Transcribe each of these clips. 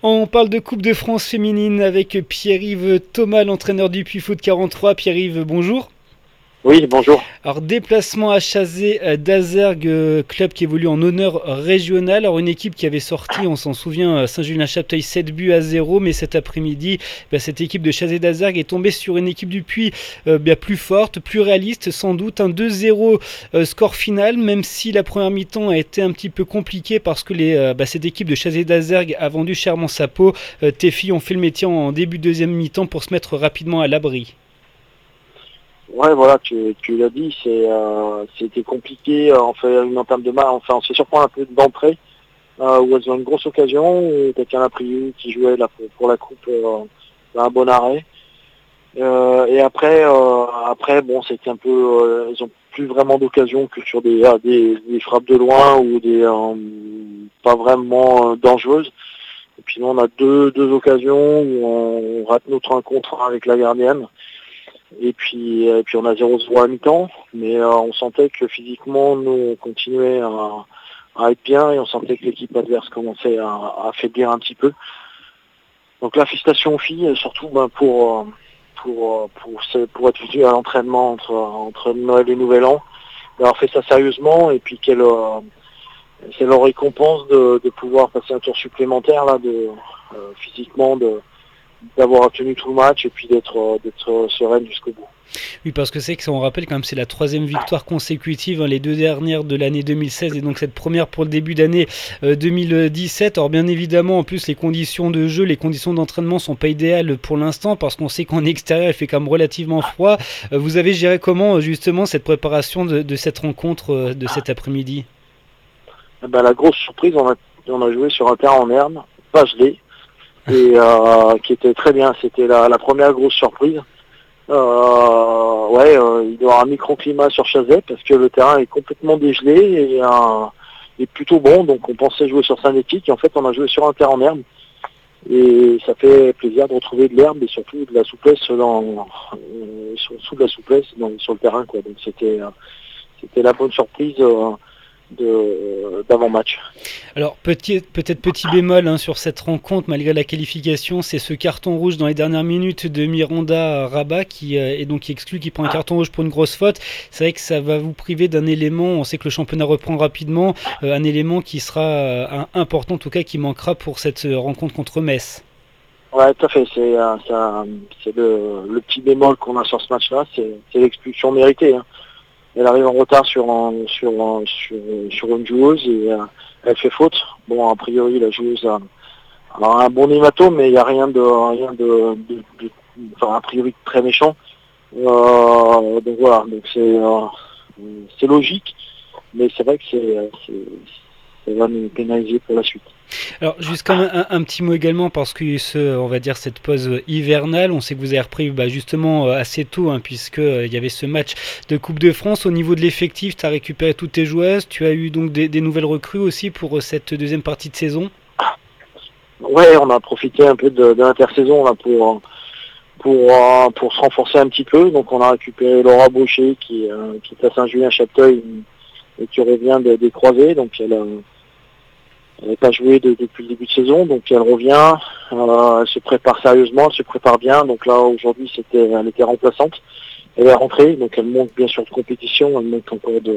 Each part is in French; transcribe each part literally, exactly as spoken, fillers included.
On parle de Coupe de France féminine avec Pierre-Yves Thomas, l'entraîneur du Puy Foot quarante-trois. Pierre-Yves, bonjour. Oui, bonjour. Alors, déplacement à Chazé euh, d'Azergues, euh, club qui évolue en honneur régional. Alors, une équipe qui avait sorti, on s'en souvient, euh, Saint-Julien-Chapteuil sept buts à zéro. Mais cet après-midi, bah, cette équipe de Chazé d'Azergues est tombée sur une équipe du Puy euh, bien plus forte, plus réaliste, sans doute. Un deux zéro euh, score final, même si la première mi-temps a été un petit peu compliquée parce que les, euh, bah, cette équipe de Chazé d'Azergues a vendu chèrement sa peau. Euh, tes filles ont fait le métier en début de deuxième mi-temps pour se mettre rapidement à l'abri. Ouais, voilà, tu, tu l'as dit, c'est, euh, c'était compliqué. euh, On fait une entame de match, enfin, on se surprend un peu d'entrée, euh, où elles ont une grosse occasion, où quelqu'un a pris qui jouait là, pour, pour la coupe, euh, un bon arrêt. Euh, et après, euh, après, bon, c'était un peu, euh, ils ont plus vraiment d'occasion que sur des, ah, des, des frappes de loin ou des, euh, pas vraiment euh, dangereuses. Et puis nous, on a deux, deux occasions où on rate notre rencontre avec la gardienne. Et puis, et puis on a zéro zéro à mi-temps, mais euh, on sentait que physiquement, nous, on continuait à, à être bien et on sentait que l'équipe adverse commençait à, à affaiblir un petit peu. Donc là, félicitations aux filles, surtout ben, pour, euh, pour, euh, pour, pour, pour être venues à l'entraînement entre, entre Noël et Nouvel An, d'avoir fait ça sérieusement et puis qu'elle euh, c'est leur récompense de, de pouvoir passer un tour supplémentaire là, de, euh, physiquement, de, d'avoir tenu tout le match et puis d'être, euh, d'être sereine jusqu'au bout. Oui, parce que c'est que ça, on rappelle quand même, c'est la troisième victoire consécutive, hein, les deux dernières de l'année deux mille seize et donc cette première pour le début d'année euh, deux mille dix-sept. Or, bien évidemment, en plus, les conditions de jeu, les conditions d'entraînement sont pas idéales pour l'instant parce qu'on sait qu'en extérieur, il fait quand même relativement froid. Euh, vous avez géré comment, justement, cette préparation de, de cette rencontre euh, de cet après-midi? Eh ben, la grosse surprise, on a, on a joué sur un terrain en herbe, pas gelé, et euh, qui était très bien. C'était la, la première grosse surprise. Euh, ouais, euh, il doit y avoir un microclimat sur Chazet parce que le terrain est complètement dégelé et euh, est plutôt bon. Donc on pensait jouer sur synthétique et en fait on a joué sur un terrain en herbe. Et ça fait plaisir de retrouver de l'herbe et surtout de la souplesse dans, euh, surtout de la souplesse dans, sur le terrain, quoi. Donc c'était euh, c'était la bonne surprise euh, de, d'avant-match. Alors, petit, peut-être petit bémol hein, sur cette rencontre, malgré la qualification, c'est ce carton rouge dans les dernières minutes de Miranda Rabat qui euh, est donc exclu, qui prend un carton rouge pour une grosse faute. C'est vrai que ça va vous priver d'un élément, on sait que le championnat reprend rapidement, euh, un élément qui sera euh, un- important, en tout cas qui manquera pour cette euh, rencontre contre Metz. Ouais, tout à fait. C'est, euh, ça, c'est le, le petit bémol qu'on a sur ce match-là, c'est, c'est l'expulsion méritée, hein. Elle arrive en retard sur, un, sur, un, sur, sur une joueuse et euh, elle fait faute. Bon, a priori, la joueuse a, a un bon hématome, mais il n'y a rien de, rien de, de, de- enfin, a priori très méchant. Euh, donc voilà, donc c'est, euh, c'est logique, mais c'est vrai que c'est, c'est, ça va nous pénaliser pour la suite. Alors, juste quand même un, un petit mot également, parce que ce, on va dire cette pause hivernale, on sait que vous avez repris bah, justement euh, assez tôt, hein, puisque euh, il y avait ce match de Coupe de France. Au niveau de l'effectif, tu as récupéré toutes tes joueuses, tu as eu donc des, des nouvelles recrues aussi pour euh, cette deuxième partie de saison. Ouais, on a profité un peu de, de l'intersaison là pour pour euh, pour se renforcer un petit peu. Donc on a récupéré Laura Baucher qui euh, qui est à Saint-Julien-Chapteuil et qui revient des, des croisés. Donc elle a- elle n'a pas joué de- depuis le début de saison, donc elle revient. Euh, elle se prépare sérieusement, elle se prépare bien. Donc là aujourd'hui c'était elle était remplaçante. Elle est rentrée, donc elle monte bien sûr de compétition, elle monte encore de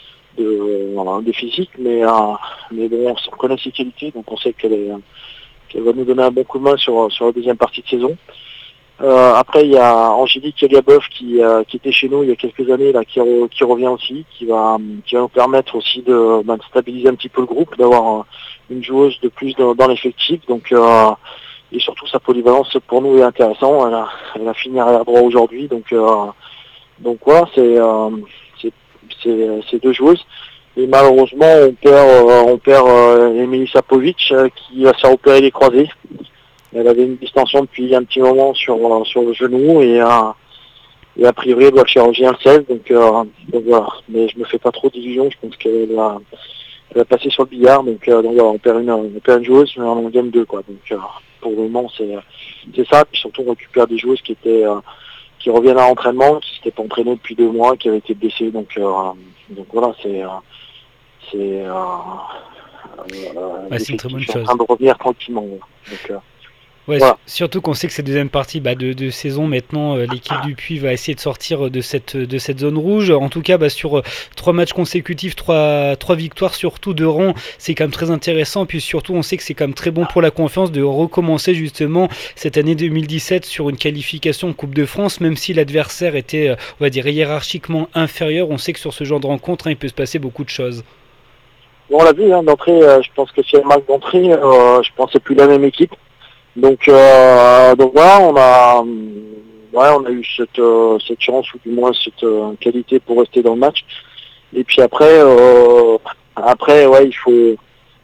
de, voilà, de physique, mais euh, mais bon, on connaît ses qualités, donc on sait qu'elle est qu'elle va nous donner un bon coup de main sur, sur la deuxième partie de saison. Euh, après, il y a Angélique Eliaboeuf qui, euh, qui était chez nous il y a quelques années, là, qui, re- qui revient aussi, qui va, qui va nous permettre aussi de, ben, de stabiliser un petit peu le groupe, d'avoir euh, une joueuse de plus dans, dans l'effectif. Donc, euh, et surtout, sa polyvalence pour nous est intéressante. Elle a, elle a fini arrière droit aujourd'hui. Donc, euh, donc voilà, c'est euh, c'est c'est- c'est deux joueuses. Et malheureusement, on perd, euh, on perd euh, Emilie Sapovic euh, qui va se faire opérer les croisés. Elle avait une distension depuis un petit moment sur, euh, sur le genou et, euh, et a priori elle doit le chirurgien le seize. Donc, euh, donc voilà. Mais je me fais pas trop d'illusions. Je pense qu'elle va, elle va passer sur le billard. Donc, euh, donc voilà, on perd une, on perd une joueuse, mais on en gagne deux, quoi. Donc euh, pour le moment, c'est c'est ça. Puis surtout, on récupère des joueuses qui étaient euh, qui reviennent à l'entraînement, qui s'étaient pas entraînées depuis deux mois, qui avaient été blessées. Donc, euh, donc voilà, c'est euh, c'est euh, euh, Ouais, c'est une très bonne l'effectif est chose. en train de revenir tranquillement. Voilà. Donc, euh, Ouais, voilà. surtout qu'on sait que cette deuxième partie bah, de, de saison, maintenant, euh, l'équipe du Puy va essayer de sortir de cette, de cette zone rouge. En tout cas, bah, sur euh, trois matchs consécutifs, trois, trois victoires, surtout de rang, c'est quand même très intéressant. Puis surtout, on sait que c'est quand même très bon pour la confiance de recommencer justement cette année deux mille dix-sept sur une qualification en Coupe de France, même si l'adversaire était, euh, on va dire, hiérarchiquement inférieur. On sait que sur ce genre de rencontre, hein, il peut se passer beaucoup de choses. Bon, on l'a vu, hein, d'entrée, euh, je pense que si elle marque d'entrée, euh, je pense que c'est plus la même équipe. Donc, euh, donc voilà, on a, ouais, on a eu cette, euh, cette chance ou du moins cette euh, qualité pour rester dans le match. Et puis après, euh, après, ouais, il faut.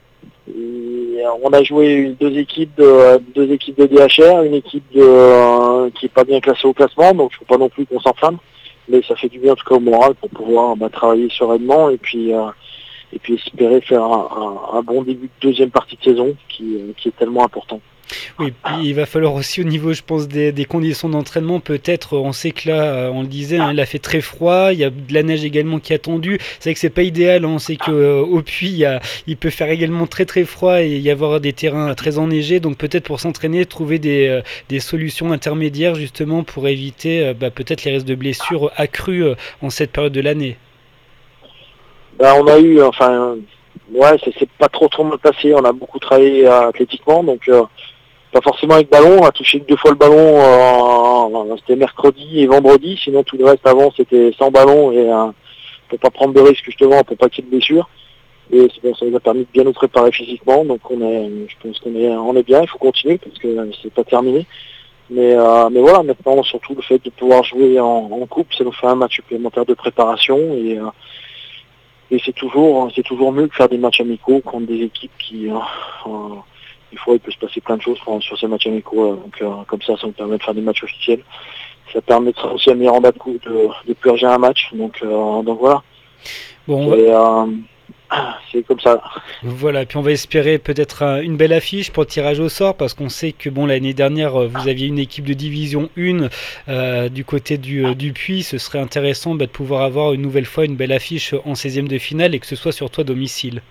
On a joué deux équipes de deux équipes de D H R, une équipe de, euh, qui est pas bien classée au classement, donc il faut pas non plus qu'on s'enflamme. Mais ça fait du bien en tout cas au moral pour pouvoir bah, travailler sereinement et puis euh, et puis espérer faire un, un, un bon début de deuxième partie de saison qui, qui est tellement important. Oui, puis il va falloir aussi au niveau, je pense, des, des conditions d'entraînement, peut-être, on sait que là, on le disait, hein, il a fait très froid, il y a de la neige également qui a tendu, c'est vrai que c'est pas idéal, hein, on sait qu'au euh, puits, il, y a, il peut faire également très très froid et y avoir des terrains très enneigés, donc peut-être pour s'entraîner, trouver des, euh, des solutions intermédiaires justement pour éviter euh, bah, peut-être les risques de blessures accrues euh, en cette période de l'année. Ben, on a eu, enfin, ouais, c'est pas trop trop mal passé, on a beaucoup travaillé euh, athlétiquement, donc... Euh, pas forcément avec ballon, on a touché deux fois le ballon, euh, c'était mercredi et vendredi, sinon tout le reste avant c'était sans ballon et euh, pour pas prendre de risques justement, pour pas qu'il y ait de blessures. Et bon, ça nous a permis de bien nous préparer physiquement, donc on est, je pense qu'on est, on est bien, il faut continuer parce que euh, c'est pas terminé. Mais, euh, mais voilà, maintenant surtout le fait de pouvoir jouer en, en coupe, ça nous fait un match supplémentaire de préparation et, euh, et c'est toujours, c'est toujours mieux que faire des matchs amicaux contre des équipes qui euh, euh, des fois, il peut se passer plein de choses sur ces matchs amicaux. Donc, euh, comme ça, ça nous permet de faire des matchs officiels. Ça permettra aussi à Miranda de, de, de purger un match. Donc, euh, donc voilà. Bon, et, euh, c'est comme ça. Voilà, puis on va espérer peut-être un, une belle affiche pour le tirage au sort, parce qu'on sait que bon, l'année dernière, vous aviez une équipe de division un euh, du côté du, euh, du Puy. Ce serait intéressant bah, de pouvoir avoir une nouvelle fois une belle affiche en seizième de finale et que ce soit surtout à domicile.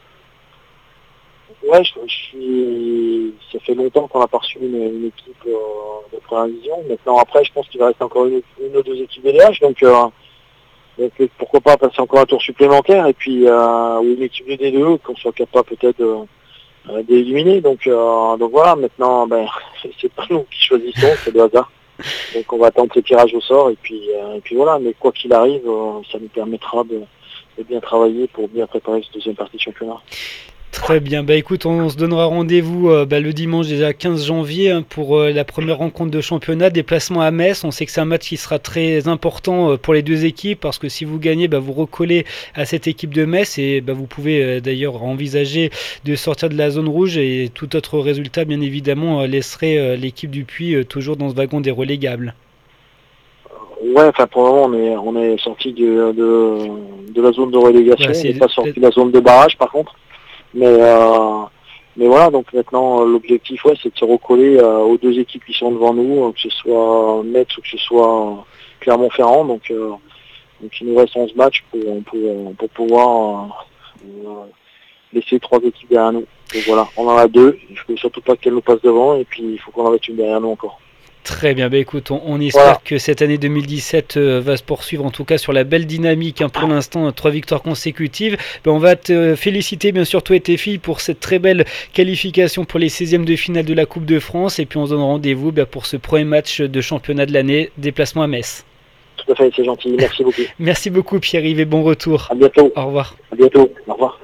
Ouais, je, je suis. Ça fait longtemps qu'on a pas reçu une, une équipe euh, de première division. Maintenant, après, je pense qu'il va rester encore une, une ou deux équipes de D H, donc, euh, donc pourquoi pas passer encore un tour supplémentaire et puis euh, ou une équipe de D deux qu'on soit capable peut-être euh, d'éliminer. Donc, euh, donc voilà. Maintenant, ben, c'est pas nous qui choisissons, c'est le hasard. Donc, on va attendre ces tirages au sort et puis euh, et puis voilà. Mais quoi qu'il arrive, euh, ça nous permettra de, de bien travailler pour bien préparer cette deuxième partie de championnat. Très bien, bah écoute, on se donnera rendez-vous euh, bah, le dimanche déjà quinze janvier hein, pour euh, la première rencontre de championnat, déplacement à Metz. On sait que c'est un match qui sera très important euh, pour les deux équipes parce que si vous gagnez, bah, vous recollez à cette équipe de Metz et bah, vous pouvez euh, d'ailleurs envisager de sortir de la zone rouge et tout autre résultat bien évidemment euh, laisserait euh, l'équipe du Puy euh, toujours dans ce wagon des relégables. Ouais, enfin pour le moment on est, on est sorti de, de, de la zone de relégation, ouais, on n'est pas sorti de la zone de barrage par contre. Mais, euh, mais voilà, donc maintenant l'objectif ouais, c'est de se recoller euh, aux deux équipes qui sont devant nous, que ce soit Metz ou que ce soit Clermont-Ferrand. Donc, euh, donc il nous reste onze matchs pour, pour, pour pouvoir euh, laisser trois équipes derrière nous. Donc voilà, on en a deux, il ne faut surtout pas qu'elles nous passent devant et puis il faut qu'on en mette une derrière nous encore. Très bien, bah écoute, on, on espère voilà. que cette année deux mille dix-sept euh, va se poursuivre en tout cas sur la belle dynamique. Hein, pour l'instant, trois victoires consécutives. Bah, on va te féliciter bien sûr toi et tes filles pour cette très belle qualification pour les seizièmes de finale de la Coupe de France. Et puis on se donne rendez-vous bah, pour ce premier match de championnat de l'année, déplacement à Metz. Tout à fait, c'est gentil. Merci beaucoup. Merci beaucoup Pierre-Yves et bon retour. À bientôt. Au revoir. À bientôt. Au revoir.